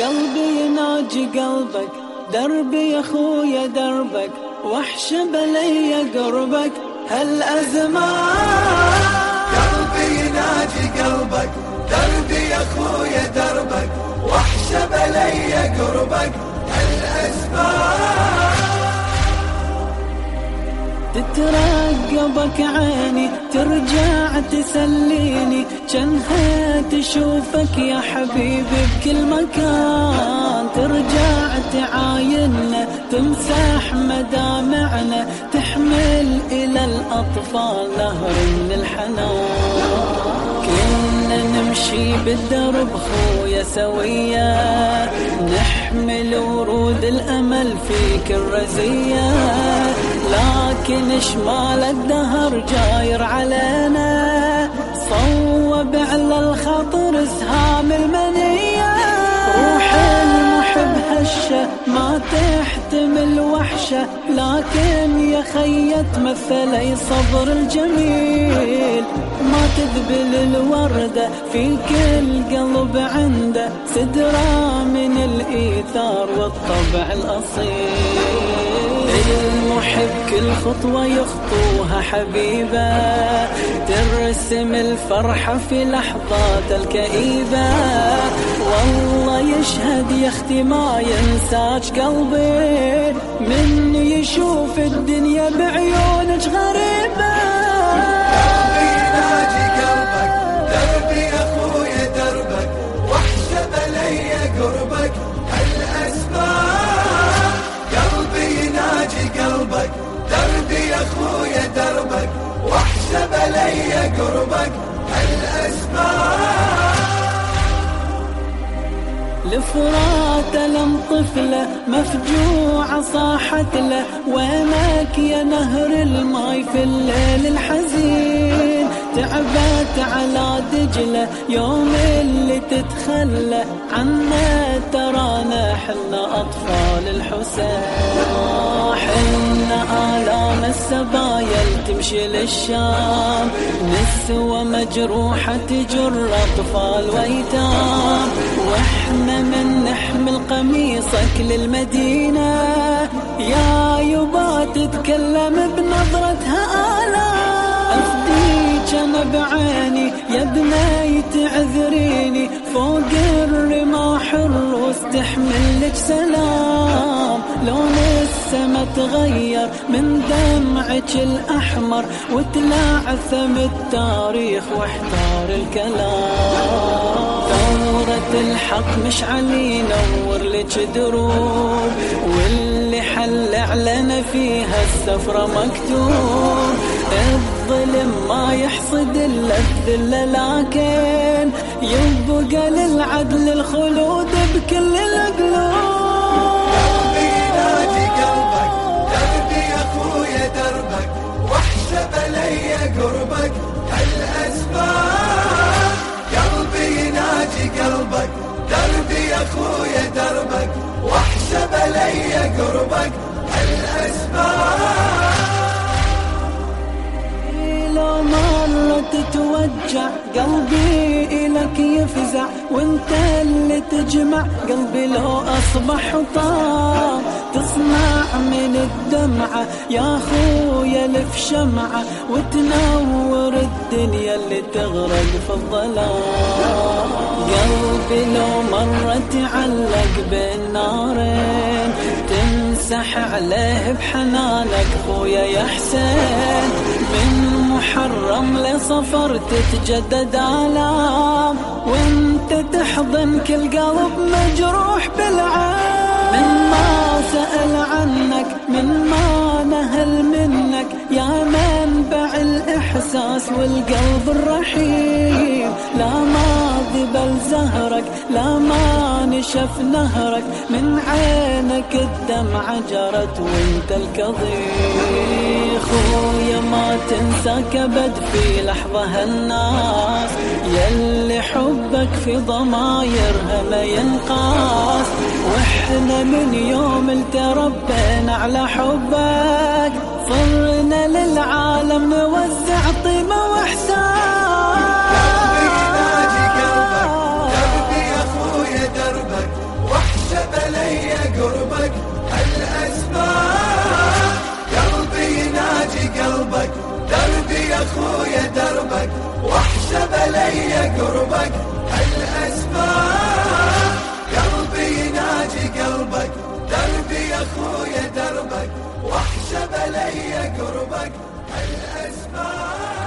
قلبي يناجي قلبك، دربي يا خويا دربك، وحش بلي قربك هالأزمان. قلبي يناجي قلبك، دربي يا خويا دربك، وحش بلي قربك هالأزمان. تترقبك عيني ترجع تسليني، جنها تشوفك يا حبيبي بكل مكان. ترجع تعايننا تمسح مدامعنا، تحمل إلى الأطفال نهر من الحنان. كنا نمشي بالدرب خويا سويا، نحمل ورود الأمل فيك الرزية، لكن شمال الدهر جاير علينا، صوب على الخاطر سهام المنية. روح المحب هشة ما تحتمل وحشة، لكن يا خي تمثلي صبر الجميل. ما تذبل الوردة في كل قلب عنده، سدرة من الإيثار والطبع الأصيل. المحب كل خطوة يخطوها حبيبة، ترسم الفرحة في لحظات الكئيبة. والله يشهد يا اختي ما ينساك قلبي، من يشوف الدنيا بعيونك غريبة. قلبي يناجي قلبك، دربي يا خويا دربك، وحش بلي قربك هالأسباب. قلبي يناجي قلبك، دربي يا خويا دربك، وحش بلي قربك هالأسباب. الفرات لم طفلة مفجوعة صاحت له، وينك يا نهر الماي في الليل الحزين. تعبت على دجلة يوم اللي تتخلى عنا، ترانا حنا أطفال الحسين. حنا آلام السبايل تمشي للشام، نسوى مجروحة تجر أطفال ويتام. واحنا من نحمل قميصك للمدينة، يا يبا تتكلم بنظرتها آلام. أفديك أنا بعيني يا بني تعذريني، فوق الرماح الروس تحمل لك سلام. لون السما تغير من دمعك الأحمر، وتلعثم التاريخ واحتار الكلام. ثورة الحق مشعل نور لك دروب، واللي حل علينا فيها السفرة مكتوب. الظلم ما يحصد إلا الذلة، لكن يبقى للعدل الخلود بكل القلوب. قلبي يناجي قلبك، دربي يا خويا دربك، وحش بلي قربك هالأسباب. قلبي يناجي قلبك، دربي يا خويا دربك، وحش بلي قربك هالأسباب. لو مرة تتوجع قلبي إلك يفزع، وانت اللي تجمع قلبي لو أصبح طار. تصنع من الدمعة يا خويا لف شمعة، وتنور الدنيا اللي تغرق في الظلام. قلبي لو مرة تعلق بين نارين، تمسح عليه بحنانك خويا يا حسين. من محرم لصفر تتجدد آلام، وانت تحضن كل قلب مجروح بالعين. من ما سأل عنك من ما نهل منك، يا منبع الإحساس والقلب الرحيم. لا ما ذبل زهرك لا ما نشف نهرك، من عينك الدمعة جرت وانت الكظيم. خويا ما تنساك أبد في لحظة هالناس، يلي حبك في ضمايرها ما ينقاس. واحنا من يوم التربينا على حبك، صرنا للعالم نوزع طيبة واحسان. قلبي يناجي قلبك، دربي يا خويا دربك، قربك، هالأسماء